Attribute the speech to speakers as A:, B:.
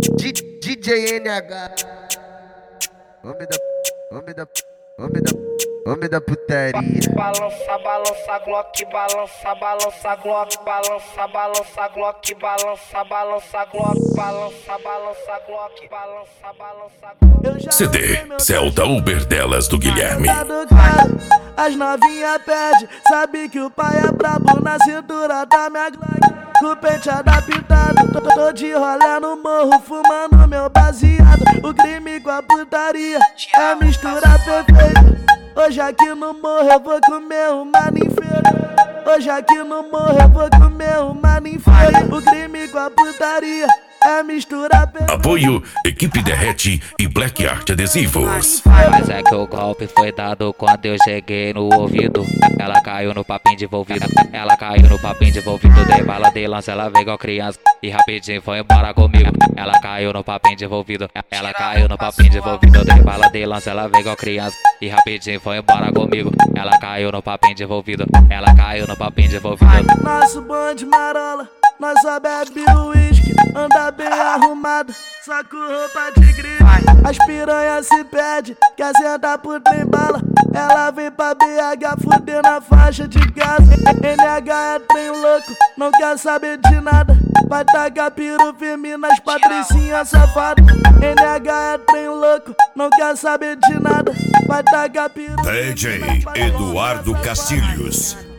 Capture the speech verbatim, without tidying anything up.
A: D J N H, homem da, homem da, homem da, homem da putaria.
B: Balança, balança, Glock, balança, balança, Glock, balança, balança, Glock, balança, balança, Glock, balança, balança, Glock, balança, balança, Glock.
C: C D Celta Uber delas do Guilherme.
D: As novinha pede, sabe que o pai é brabo na cintura da minha Glock. Com o penteado pintado, tô, tô de rolé no morro, fumando meu baseado. O crime com a putaria é mistura perfeita. Hoje aqui no morro eu vou comer uma ninfeira. Hoje aqui no morro eu vou comer uma ninfeira. O crime com a putaria é mistura perfeita.
C: Apoio Equipe Derrete e Black Art Adesivos.
E: Mas é que o golpe foi dado quando eu cheguei no ouvido. Ela caiu no papinho de envolvido. Ela caiu no papinho de envolvido. Dei bala de lança, ela veio igual criança e rapidinho foi embora comigo. Ela caiu no papinho de envolvido. Ela caiu no papinho de envolvido. Dei bala de lança, ela veio igual criança e rapidinho foi embora comigo. Ela caiu no papinho de envolvido. Ela caiu no papinho de envolvido.
D: Nosso bonde marola, nós só bebe uísque, anda bem arrumado, só com roupa de grife. As piranhas se pede, quer sentar por trem bala. Ela vem pra B H fuder na faixa de casa. N H é trem louco, não quer saber de nada. Vai tacar piru firme nas patricinhas safadas. N H é trem louco, não quer saber de nada. Vai tacar piru
C: D J Eduardo Castilhos.